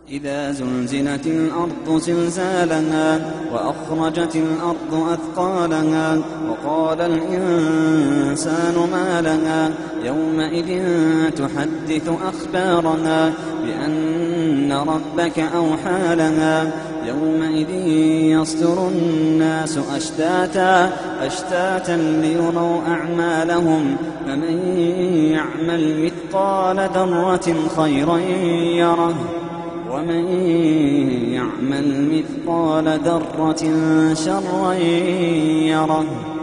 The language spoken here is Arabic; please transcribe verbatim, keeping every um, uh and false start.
إذا زلزلت الأرض زلزالها وأخرجت الأرض أثقالها وقال الإنسان ما لها يومئذ تحدث أخبارها بأن ربك أوحى لها يومئذ يصدر الناس أشتاتا أشتاتا ليروا أعمالهم فمن يعمل مثقال ذرة خيرا يره ومن يعمل مثقال ذرة شرا يره.